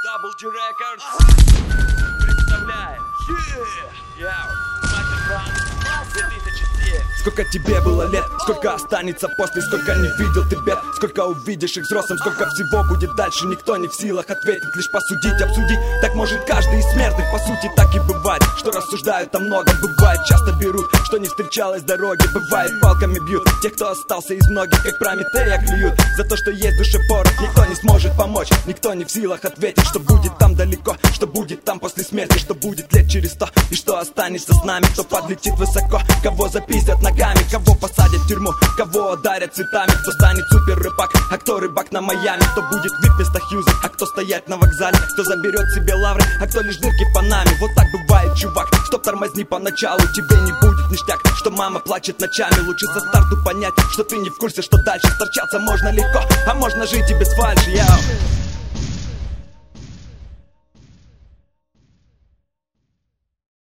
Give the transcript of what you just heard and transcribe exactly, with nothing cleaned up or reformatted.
Double G Records представляет две тысячи семь. Сколько тебе было лет, сколько останется после, сколько не видел ты бед, сколько увидишь их взрослым, сколько всего будет дальше, никто не в силах ответить, лишь посудить, обсудить. Так может каждый из смертных, по сути так и бывает, что рассуждают о многом, бывает часто берут, что не встречалось дороги, бывает палками бьют тех, кто остался из многих, как Прометея клюют, за то, что есть в душе порох, никто не сможет помочь, никто не в силах ответить, что будет там далеко, что будет там после смерти, что будет лет через сто, и что останется с нами, кто подлетит высоко, кого запиздят ногами, кого посадят в тюрьму, кого ударят цветами, кто станет супер рыбак, а кто рыбак на Майами, кто будет вип вместо Хьюза, а кто стоять на вокзале, кто заберет себе лавры, а кто лишь дырки по нами. Вот так бывает, чувак, стоп, тормозни поначалу, тебе не будет ништяк, что мама плачет ночами, лучше со старту понять, что ты не в курсе, что дальше сторчаться можно легко, а можно жить и без фальши, яу.